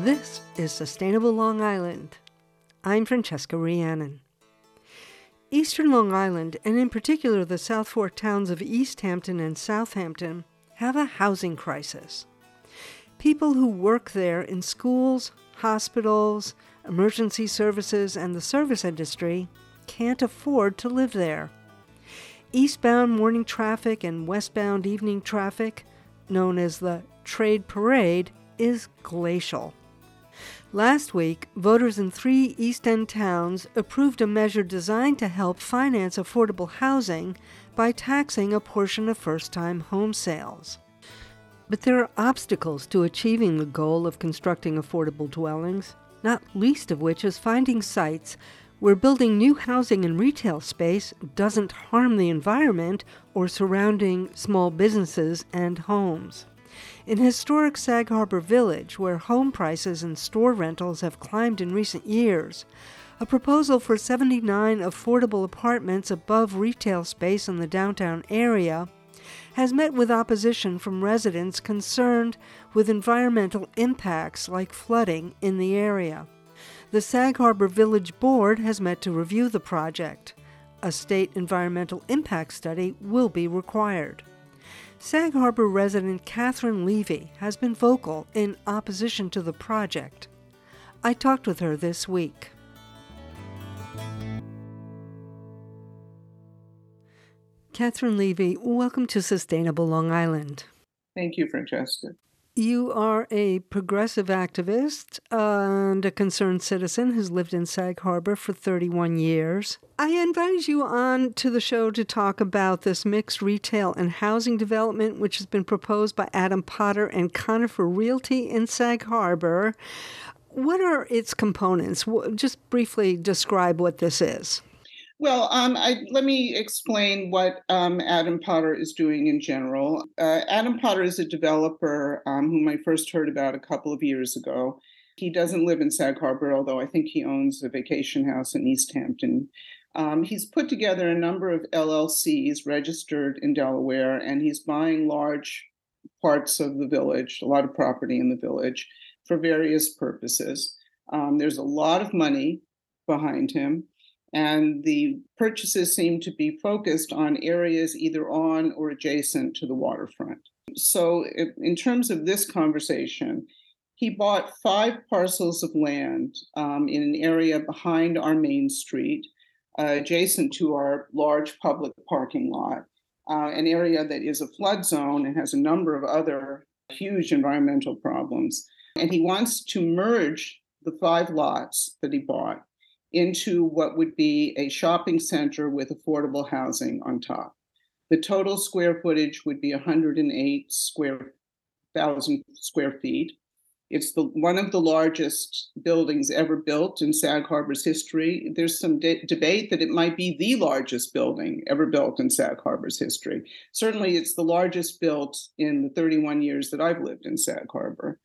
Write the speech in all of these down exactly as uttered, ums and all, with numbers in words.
This is Sustainable Long Island. I'm Francesca Rhiannon. Eastern Long Island, and in particular the South Fork towns of East Hampton and Southampton, have a housing crisis. People who work there in schools, hospitals, emergency services, and the service industry can't afford to live there. Eastbound morning traffic and westbound evening traffic, known as the Trade Parade, is glacial. Last week, voters in three East End towns approved a measure designed to help finance affordable housing by taxing a portion of first-time home sales. But there are obstacles to achieving the goal of constructing affordable dwellings, not least of which is finding sites where building new housing and retail space doesn't harm the environment or surrounding small businesses and homes. In historic Sag Harbor Village, where home prices and store rentals have climbed in recent years, a proposal for seventy-nine affordable apartments above retail space in the downtown area has met with opposition from residents concerned with environmental impacts like flooding in the area. The Sag Harbor Village Board has met to review the project. A state environmental impact study will be required. Sag Harbor resident Catherine Levy has been vocal in opposition to the project. I talked with her this week. Catherine Levy, welcome to Sustainable Long Island. Thank you, Francesca. You are a progressive activist and a concerned citizen who's lived in Sag Harbor for thirty-one years. I invited you on to the show to talk about this mixed retail and housing development, which has been proposed by Adam Potter and Conifer Realty in Sag Harbor. What are its components? Just briefly describe what this is. Well, um, I, let me explain what um, Adam Potter is doing in general. Uh, Adam Potter is a developer um, whom I first heard about a couple of years ago. He doesn't live in Sag Harbor, although I think he owns a vacation house in East Hampton. Um, he's put together a number of L L Cs registered in Delaware, and he's buying large parts of the village, a lot of property in the village, for various purposes. Um, there's a lot of money behind him. And the purchases seem to be focused on areas either on or adjacent to the waterfront. So in terms of this conversation, he bought five parcels of land um, in an area behind our main street, uh, adjacent to our large public parking lot, uh, an area that is a flood zone and has a number of other huge environmental problems. And he wants to merge the five lots that he bought into what would be a shopping center with affordable housing on top. The total square footage would be one hundred eight square thousand square feet. It's the one of the largest buildings ever built in Sag Harbor's history. There's some de- debate that it might be the largest building ever built in Sag Harbor's history. Certainly, it's the largest built in the thirty-one years that I've lived in Sag Harbor.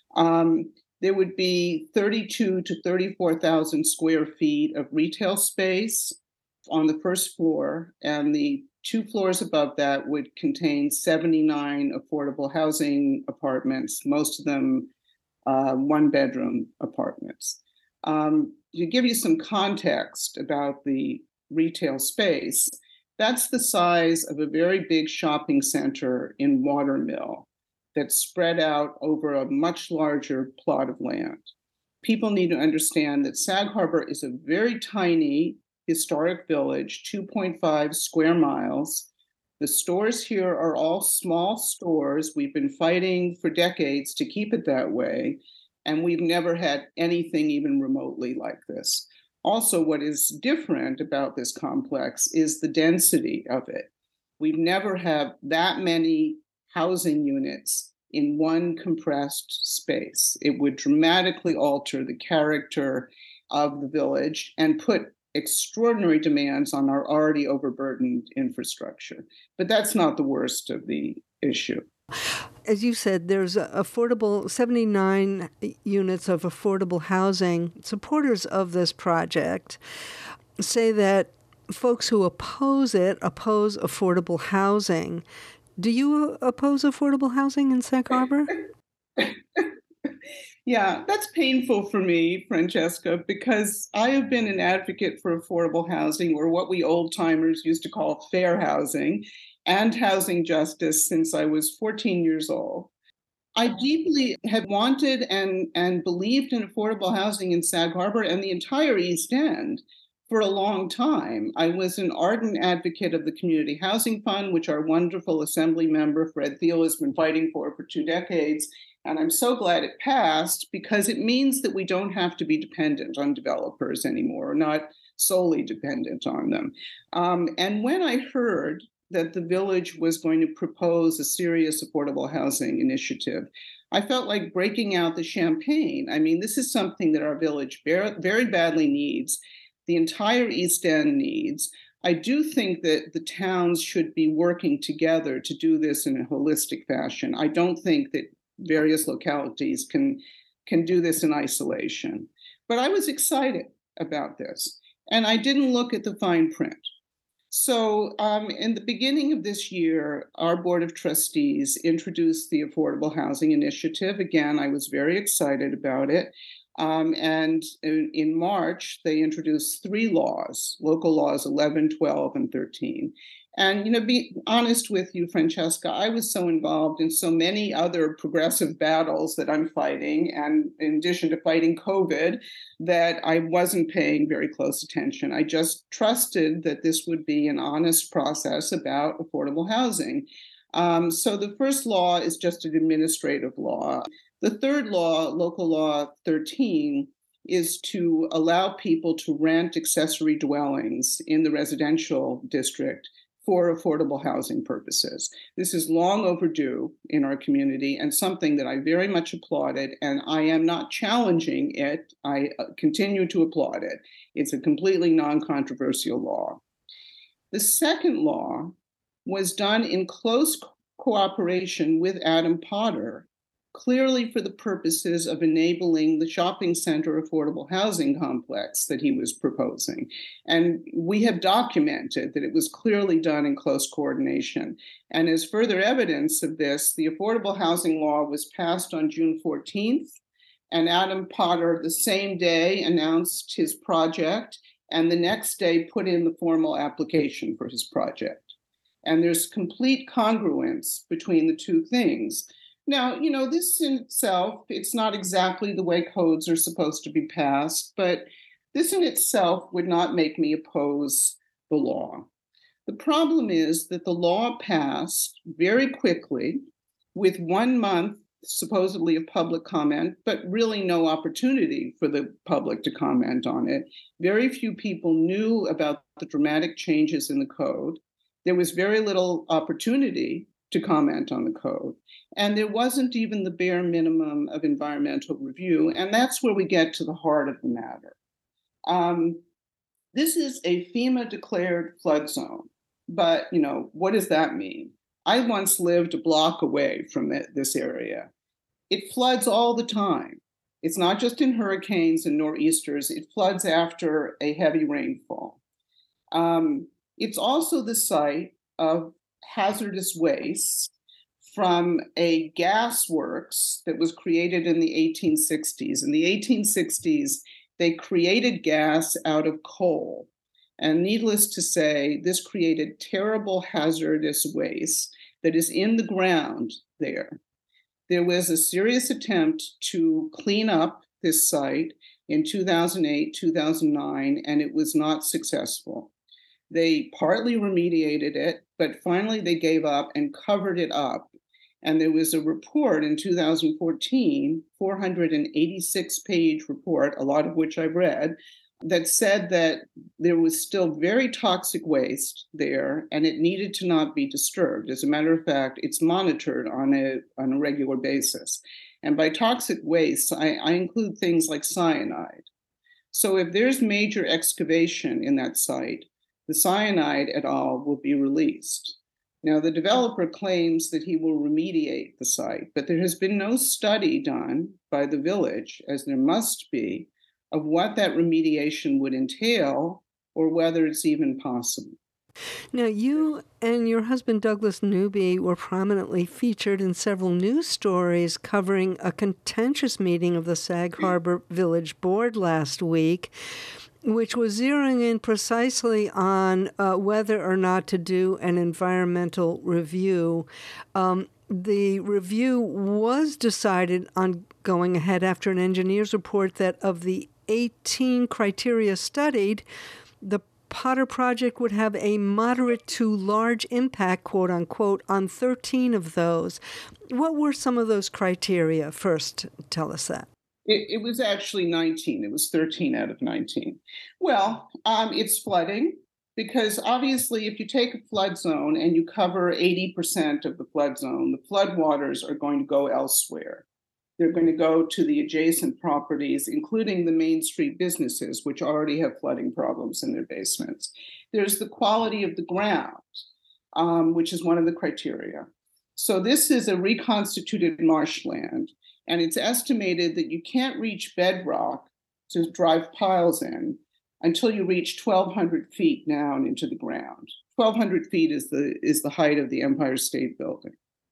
Um, There would be thirty-two to thirty-four thousand square feet of retail space on the first floor, and the two floors above that would contain seventy-nine affordable housing apartments, most of them uh, one-bedroom apartments. Um, to give you some context about the retail space, that's the size of a very big shopping center in Watermill that's spread out over a much larger plot of land. People need to understand that Sag Harbor is a very tiny historic village, two point five square miles. The stores here are all small stores. We've been fighting for decades to keep it that way, and we've never had anything even remotely like this. Also, what is different about this complex is the density of it. We've never had that many housing units in one compressed space. It would dramatically alter the character of the village and put extraordinary demands on our already overburdened infrastructure. But that's not the worst of the issue. As you said, there's affordable seventy-nine units of affordable housing. Supporters of this project say that folks who oppose it oppose affordable housing. Do you oppose affordable housing in Sag Harbor? Yeah, that's painful for me, Francesca, because I have been an advocate for affordable housing, or what we old timers used to call fair housing, and housing justice since I was fourteen years old. I deeply have wanted and, and believed in affordable housing in Sag Harbor and the entire East End for a long time. I was an ardent advocate of the Community Housing Fund, which our wonderful Assembly member Fred Thiel has been fighting for for two decades. And I'm so glad it passed because it means that we don't have to be dependent on developers anymore, or not solely dependent on them. Um, and when I heard that the village was going to propose a serious affordable housing initiative, I felt like breaking out the champagne. I mean, this is something that our village very badly needs, the entire East End needs. I do think that the towns should be working together to do this in a holistic fashion. I don't think that various localities can, can do this in isolation. But I was excited about this, and I didn't look at the fine print. So um, in the beginning of this year, our Board of Trustees introduced the Affordable Housing Initiative. Again, I was very excited about it. Um, and in, in March, they introduced three laws, local laws eleven, twelve, and thirteen. And, you know, be honest with you, Francesca, I was so involved in so many other progressive battles that I'm fighting, and in addition to fighting COVID, that I wasn't paying very close attention. I just trusted that this would be an honest process about affordable housing. Um, so the first law is just an administrative law. The third law, local law thirteen, is to allow people to rent accessory dwellings in the residential district for affordable housing purposes. This is long overdue in our community and something that I very much applauded, and I am not challenging it. I continue to applaud it. It's a completely non-controversial law. The second law was done in close cooperation with Adam Potter, clearly for the purposes of enabling the shopping center affordable housing complex that he was proposing. And we have documented that it was clearly done in close coordination. And as further evidence of this, the affordable housing law was passed on June fourteenth, and Adam Potter the same day announced his project, and the next day put in the formal application for his project. And there's complete congruence between the two things. Now, you know, this in itself, it's not exactly the way codes are supposed to be passed, but this in itself would not make me oppose the law. The problem is that the law passed very quickly with one month supposedly of public comment, but really no opportunity for the public to comment on it. Very few people knew about the dramatic changes in the code. There was very little opportunity to comment on the code. And there wasn't even the bare minimum of environmental review. And that's where we get to the heart of the matter. Um, this is a FEMA declared flood zone. But, you know, what does that mean? I once lived a block away from this area. It floods all the time. It's not just in hurricanes and nor'easters. It floods after a heavy rainfall. Um, it's also the site of hazardous waste from a gas works that was created in the eighteen sixties. In the eighteen sixties, they created gas out of coal. And needless to say, this created terrible hazardous waste that is in the ground there. There was a serious attempt to clean up this site in two thousand eight, two thousand nine, and it was not successful. They partly remediated it, but finally they gave up and covered it up. And there was a report in two thousand fourteen, four hundred eighty-six page report, a lot of which I've read, that said that there was still very toxic waste there and it needed to not be disturbed. As a matter of fact, it's monitored on a, on a regular basis. And by toxic waste, I, I include things like cyanide. So if there's major excavation in that site, the cyanide et al. Will be released. Now, the developer claims that he will remediate the site, but there has been no study done by the village, as there must be, of what that remediation would entail or whether it's even possible. Now, you and your husband, Douglas Newby, were prominently featured in several news stories covering a contentious meeting of the Sag Harbor Village Board last week, which was zeroing in precisely on uh, whether or not to do an environmental review. Um, the review was decided on going ahead after an engineer's report that of the eighteen criteria studied, the Potter project would have a moderate to large impact, quote unquote, on thirteen of those. What were some of those criteria? First, tell us that. It, it was actually nineteen. It was thirteen out of nineteen. Well, um, it's flooding, because obviously if you take a flood zone and you cover eighty percent of the flood zone, the flood waters are going to go elsewhere. They're going to go to the adjacent properties, including the Main Street businesses, which already have flooding problems in their basements. There's the quality of the ground, um, which is one of the criteria. So this is a reconstituted marshland, and it's estimated that you can't reach bedrock to drive piles in until you reach twelve hundred feet down into the ground. twelve hundred feet is the, is the height of the Empire State Building.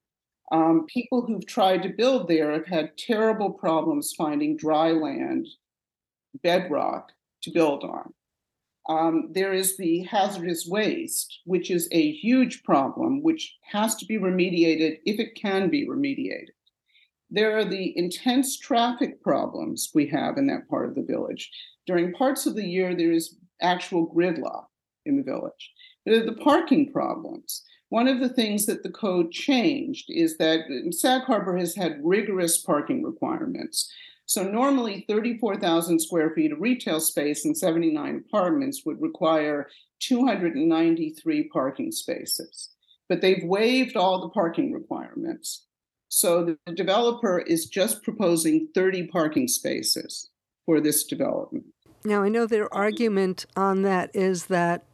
Um, people who've tried to build there have had terrible problems finding dry land, bedrock, to build on. Um, there is the hazardous waste, which is a huge problem, which has to be remediated if it can be remediated. There are the intense traffic problems we have in that part of the village. During parts of the year, there is actual gridlock in the village. There are the parking problems. One of the things that the code changed is that Sag Harbor has had rigorous parking requirements. So normally thirty-four thousand square feet of retail space and seventy-nine apartments would require two hundred ninety-three parking spaces. But they've waived all the parking requirements. So the developer is just proposing thirty parking spaces for this development. Now, I know their argument on that is that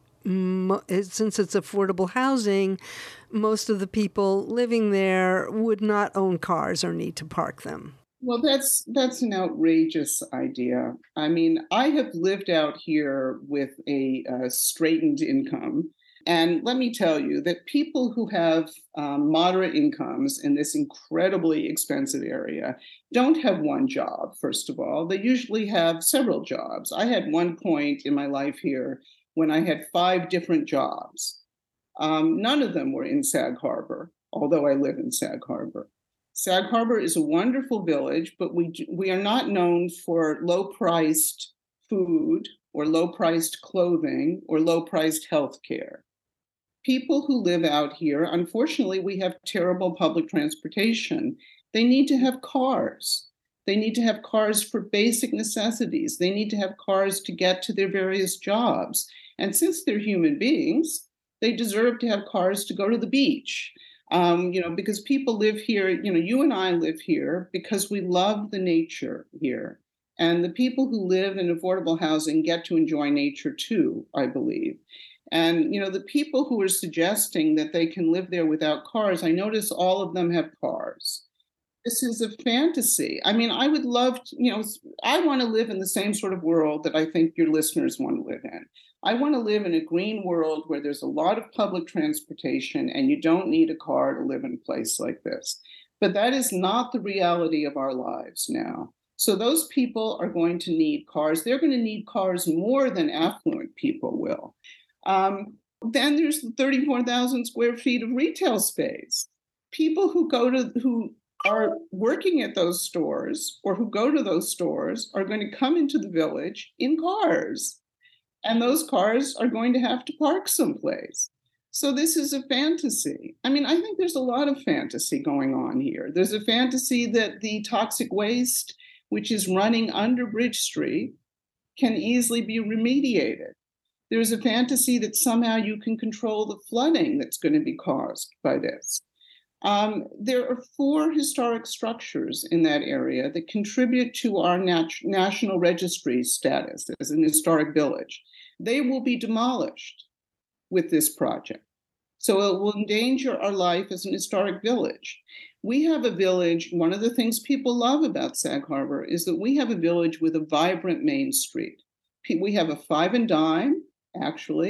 since it's affordable housing, most of the people living there would not own cars or need to park them. Well, that's that's an outrageous idea. I mean, I have lived out here with a uh, straightened income. And let me tell you that people who have um, moderate incomes in this incredibly expensive area don't have one job, first of all. They usually have several jobs. I had one point in my life here when I had five different jobs. Um, none of them were in Sag Harbor, although I live in Sag Harbor. Sag Harbor is a wonderful village, but we we are not known for low-priced food or low-priced clothing or low-priced health care. People who live out here, unfortunately, we have terrible public transportation. They need to have cars. They need to have cars for basic necessities. They need to have cars to get to their various jobs. And since they're human beings, they deserve to have cars to go to the beach. Um, you know, because people live here, you know, you and I live here because we love the nature here. And the people who live in affordable housing get to enjoy nature too, I believe. And, you know, the people who are suggesting that they can live there without cars, I notice all of them have cars. This is a fantasy. I mean, I would love to, you know, I want to live in the same sort of world that I think your listeners want to live in. I want to live in a green world where there's a lot of public transportation and you don't need a car to live in a place like this. But that is not the reality of our lives now. So those people are going to need cars. They're going to need cars more than affluent people will. Um, then there's the thirty-four thousand square feet of retail space. People who go to, who are working at those stores or who go to those stores are going to come into the village in cars. And those cars are going to have to park someplace. So this is a fantasy. I mean, I think there's a lot of fantasy going on here. There's a fantasy that the toxic waste, which is running under Bridge Street, can easily be remediated. There's a fantasy that somehow you can control the flooding that's going to be caused by this. Um, there are four historic structures in that area that contribute to our nat- National Registry status as an historic village. They will be demolished with this project. So it will endanger our life as an historic village. We have a village, one of the things people love about Sag Harbor is that we have a village with a vibrant main street. We have a five and dime, actually,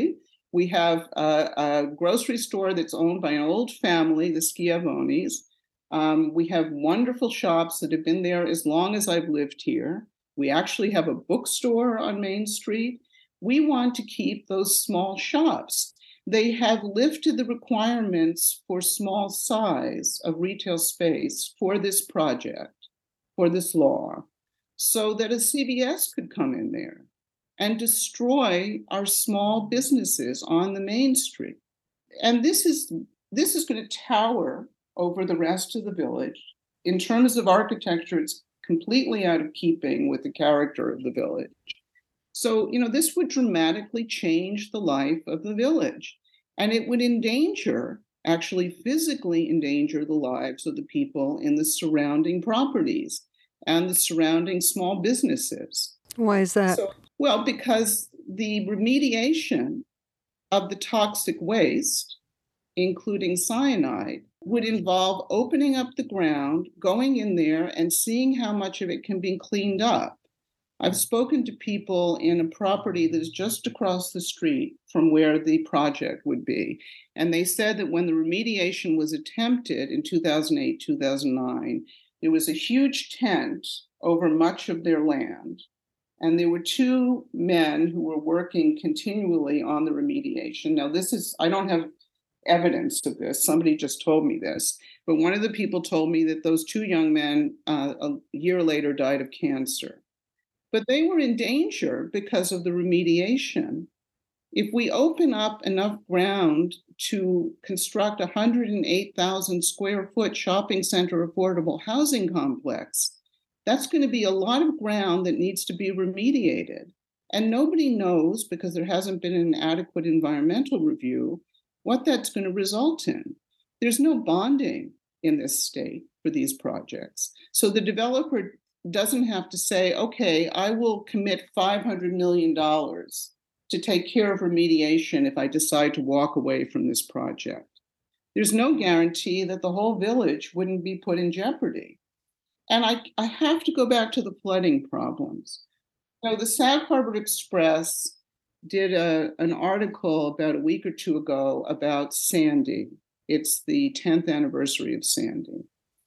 We have a, a grocery store that's owned by an old family, the Schiavonis. Um, we have wonderful shops that have been there as long as I've lived here. We actually have a bookstore on Main Street. We want to keep those small shops. They have lifted the requirements for small size of retail space for this project, for this law, so that a C V S could come in there and destroy our small businesses on the main street. And this is this is going to tower over the rest of the village. In terms of architecture, it's completely out of keeping with the character of the village. So, you know, this would dramatically change the life of the village, and it would endanger, actually physically endanger the lives of the people in the surrounding properties and the surrounding small businesses. Why is that? So, well, because the remediation of the toxic waste, including cyanide, would involve opening up the ground, going in there, and seeing how much of it can be cleaned up. I've spoken to people in a property that is just across the street from where the project would be. And they said that when the remediation was attempted in two thousand eight, two thousand nine, there was a huge tent over much of their land. And there were two men who were working continually on the remediation. Now, this is, I don't have evidence of this. Somebody just told me this. But one of the people told me that those two young men uh, a year later died of cancer. But they were in danger because of the remediation. If we open up enough ground to construct a one hundred eight thousand square foot shopping center affordable housing complex, that's going to be a lot of ground that needs to be remediated. And nobody knows, because there hasn't been an adequate environmental review, what that's going to result in. There's no bonding in this state for these projects. So the developer doesn't have to say, okay, I will commit five hundred million dollars to take care of remediation if I decide to walk away from this project. There's no guarantee that the whole village wouldn't be put in jeopardy. And I, I have to go back to the flooding problems. So the Sag Harbor Express did a, an article about a week or two ago about Sandy. It's the tenth anniversary of Sandy.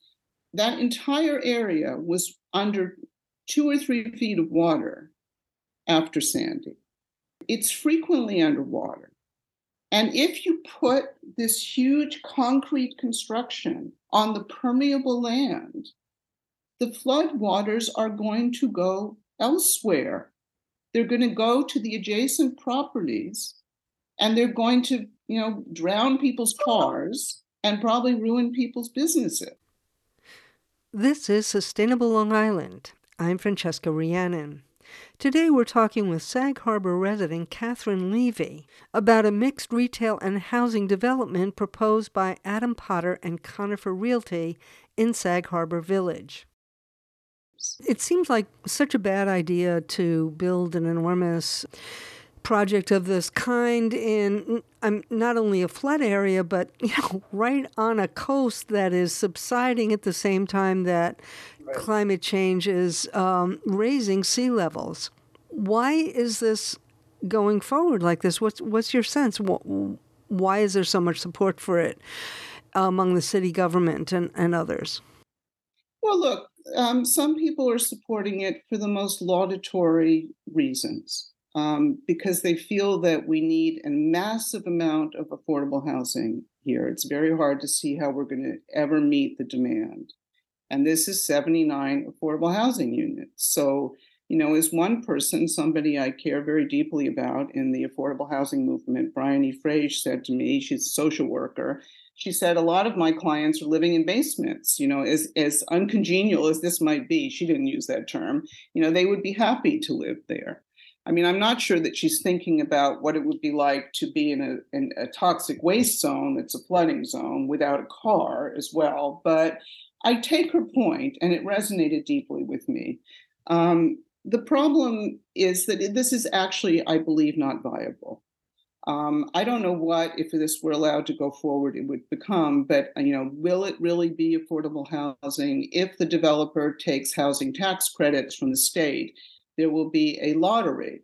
That entire area was under two or three feet of water after Sandy. It's frequently underwater. And if you put this huge concrete construction on the permeable land, the flood waters are going to go elsewhere. They're going to go to the adjacent properties, and they're going to, you know, drown people's cars and probably ruin people's businesses. This is Sustainable Long Island. I'm Francesca Rhiannon. Today we're talking with Sag Harbor resident Catherine Levy about a mixed retail and housing development proposed by Adam Potter and Conifer Realty in Sag Harbor Village. It seems like such a bad idea to build an enormous project of this kind in um, not only a flood area, but you know, right on a coast that is subsiding at the same time that right. climate change is um, raising sea levels. Why is this going forward like this? What's what's your sense? Why is there so much support for it among the city government and, and others? Well, look, um, some people are supporting it for the most laudatory reasons. Um, because they feel that we need a massive amount of affordable housing here. It's very hard to see how we're going to ever meet the demand. And this is seventy-nine affordable housing units. So, you know, as one person, somebody I care very deeply about in the affordable housing movement, Bryony Frage, said to me, she's a social worker, she said, a lot of my clients are living in basements, you know, as, as uncongenial as this might be, she didn't use that term, you know, they would be happy to live there. I mean, I'm not sure that she's thinking about what it would be like to be in a, in a toxic waste zone that's a flooding zone without a car as well. But I take her point, and it resonated deeply with me. Um, the problem is that this is actually, I believe, not viable. Um, I don't know what, if this were allowed to go forward, it would become, but, you know, will it really be affordable housing if the developer takes housing tax credits from the state? There will be a lottery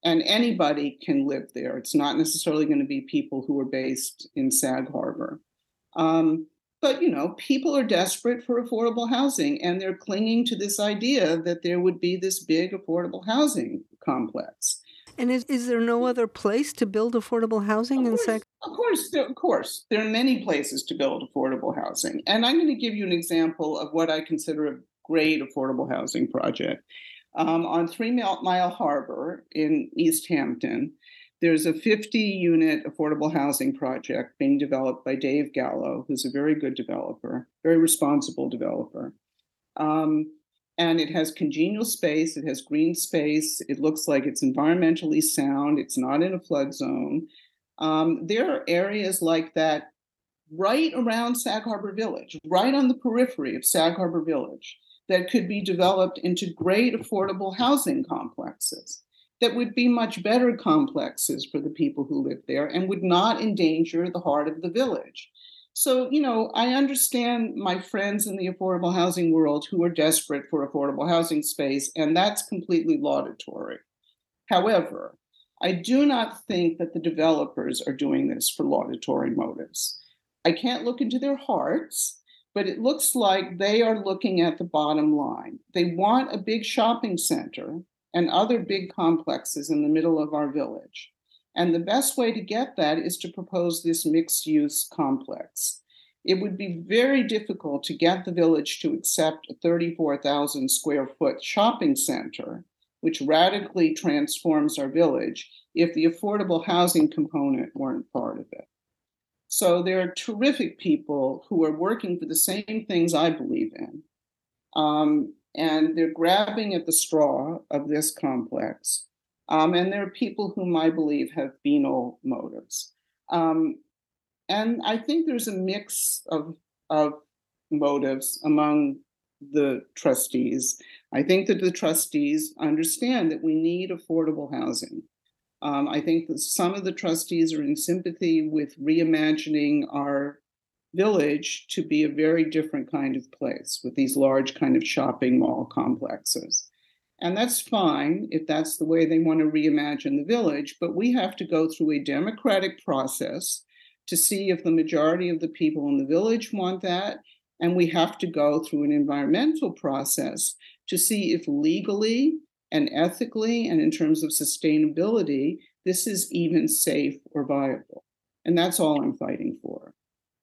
and anybody can live there. It's not necessarily going to be people who are based in Sag Harbor. Um, but, you know, people are desperate for affordable housing, and they're clinging to this idea that there would be this big affordable housing complex. And is, is there no other place to build affordable housing in Sag? Of course, there, of course, there are many places to build affordable housing. And I'm going to give you an example of what I consider a great affordable housing project. Um, on Three Mile Harbor in East Hampton, there's a fifty unit affordable housing project being developed by Dave Gallo, who's a very good developer, very responsible developer. Um, and it has congenial space, it has green space, it looks like it's environmentally sound, it's not in a flood zone. Um, there are areas like that right around Sag Harbor Village, right on the periphery of Sag Harbor Village, that could be developed into great affordable housing complexes that would be much better complexes for the people who live there and would not endanger the heart of the village. So, you know, I understand my friends in the affordable housing world who are desperate for affordable housing space, and that's completely laudatory. However, I do not think that the developers are doing this for laudatory motives. I can't look into their hearts, but it looks like they are looking at the bottom line. They want a big shopping center and other big complexes in the middle of our village. And the best way to get that is to propose this mixed-use complex. It would be very difficult to get the village to accept a thirty-four thousand square foot shopping center, which radically transforms our village, if the affordable housing component weren't part of it. So there are terrific people who are working for the same things I believe in. Um, and they're grabbing at the straw of this complex. Um, and there are people whom I believe have venal motives. Um, and I think there's a mix of, of motives among the trustees. I think that the trustees understand that we need affordable housing. Um, I think that some of the trustees are in sympathy with reimagining our village to be a very different kind of place with these large kind of shopping mall complexes. And that's fine if that's the way they want to reimagine the village, but we have to go through a democratic process to see if the majority of the people in the village want that. And we have to go through an environmental process to see if legally and ethically and in terms of sustainability, this is even safe or viable. And that's all I'm fighting for.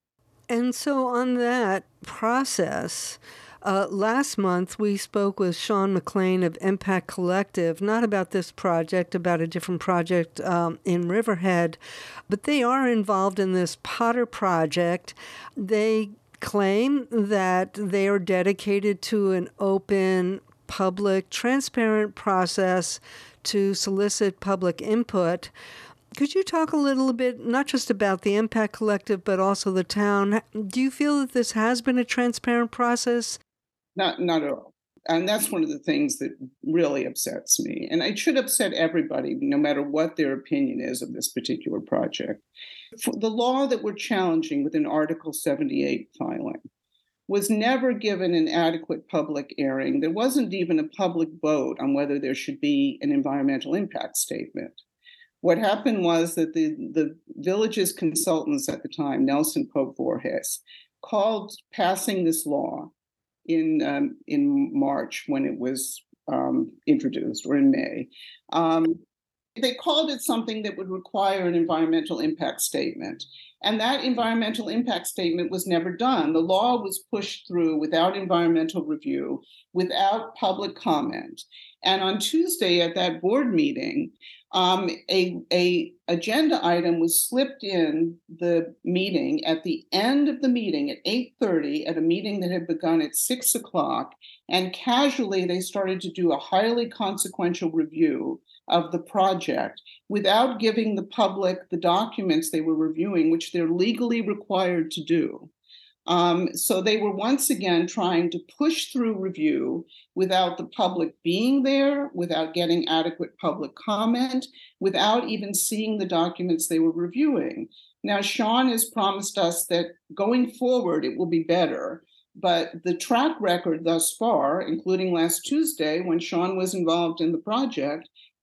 And so on that process, uh, last month we spoke with Sean McLean of Impact Collective, not about this project, about a different project um, in Riverhead, but they are involved in this Potter project. They claim that they are dedicated to an open, public, transparent process to solicit public input. Could you talk a little bit, not just about the Impact Collective, but also the town? Do you feel that this has been a transparent process? Not, not at all. And that's one of the things that really upsets me. And it should upset everybody, no matter what their opinion is of this particular project. For the law that we're challenging with an Article seventy-eight filing was never given an adequate public airing. There wasn't even a public vote on whether there should be an environmental impact statement. What happened was that the, the village's consultants at the time, Nelson Pope Voorhees, called passing this law in, um, in March when it was um, introduced, or in May. Um, they called it something that would require an environmental impact statement. And that environmental impact statement was never done. The law was pushed through without environmental review, without public comment. And on Tuesday at that board meeting, um, a, a agenda item was slipped in the meeting at the end of the meeting at eight thirty, at a meeting that had begun at six o'clock. And casually, they started to do a highly consequential review of the project without giving the public the documents they were reviewing, which they're legally required to do. Um, so they were once again trying to push through review without the public being there, without getting adequate public comment, without even seeing the documents they were reviewing. Now, Sean has promised us that going forward, it will be better. But the track record thus far, including last Tuesday when Sean was involved in the project,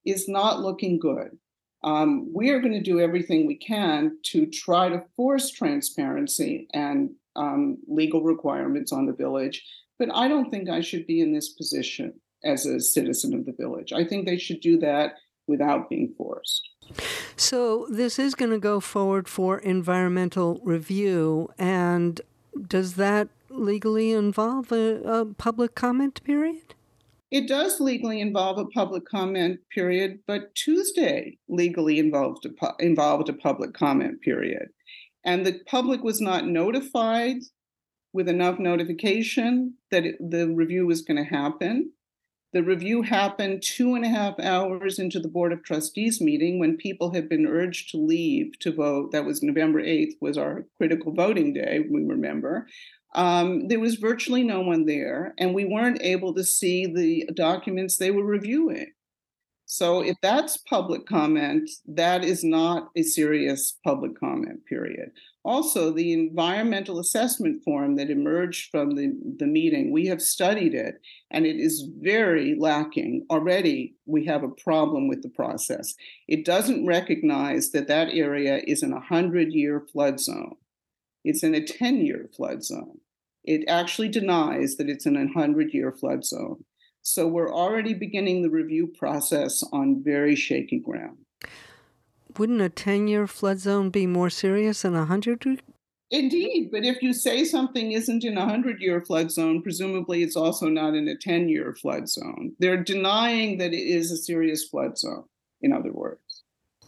is not looking good. Um, we are going to do everything we can to try to force transparency and um, legal requirements on the village, but I don't think I should be in this position as a citizen of the village. I think they should do that without being forced. So this is going to go forward for environmental review, and does that legally involve a, a public comment period? It does legally involve a public comment period, but Tuesday legally involved a, pu- involved a public comment period. And the public was not notified with enough notification that it, the review was going to happen. The review happened two and a half hours into the Board of Trustees meeting when people had been urged to leave to vote. That was November eighth, was our critical voting day, we remember. Um, there was virtually no one there, and we weren't able to see the documents they were reviewing. So if that's public comment, that is not a serious public comment period. Also, the environmental assessment form that emerged from the, the meeting, we have studied it, and it is very lacking. Already, we have a problem with the process. It doesn't recognize that that area is in a hundred-year flood zone. It's in a ten-year flood zone. It actually denies that it's in a hundred-year flood zone. So we're already beginning the review process on very shaky ground. Wouldn't a ten-year flood zone be more serious than a hundred? Indeed, but if you say something isn't in a hundred-year flood zone, presumably it's also not in a ten-year flood zone. They're denying that it is a serious flood zone, in other words.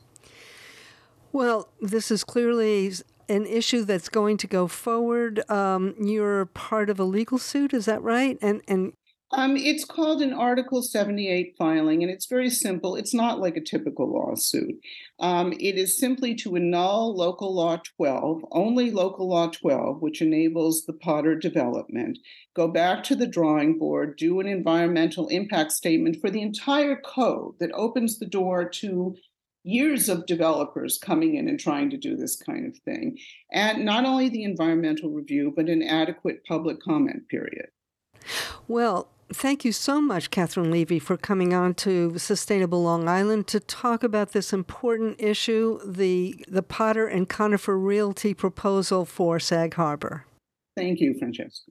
Well, this is clearly an issue that's going to go forward. Um, you're part of a legal suit, is that right? And and Um, it's called an Article seventy-eight filing, and it's very simple. It's not like a typical lawsuit. Um, it is simply to annul Local Law twelve, only Local Law twelve, which enables the Potter development, go back to the drawing board, do an environmental impact statement for the entire code that opens the door to years of developers coming in and trying to do this kind of thing. And not only the environmental review, but an adequate public comment period. Well, thank you so much, Catherine Levy, for coming on to Sustainable Long Island to talk about this important issue, the, the Potter and Conifer Realty proposal for Sag Harbor. Thank you, Francesca.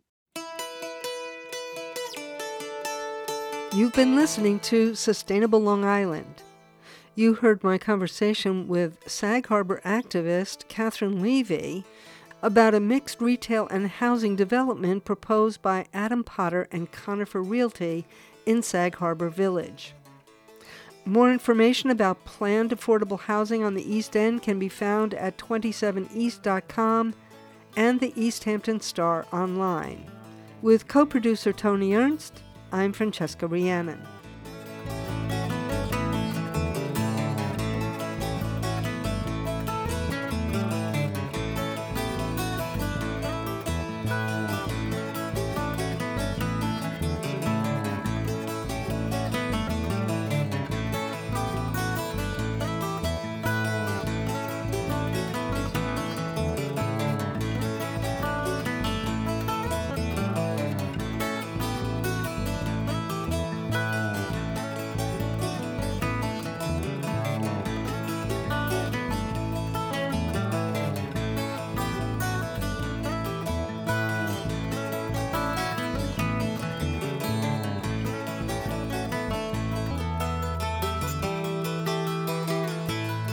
You've been listening to Sustainable Long Island. You heard my conversation with Sag Harbor activist Catherine Levy about a mixed retail and housing development proposed by Adam Potter and Conifer Realty in Sag Harbor Village. More information about planned affordable housing on the East End can be found at twenty-seven east dot com and the East Hampton Star online. With co-producer Tony Ernst, I'm Francesca Rhiannon.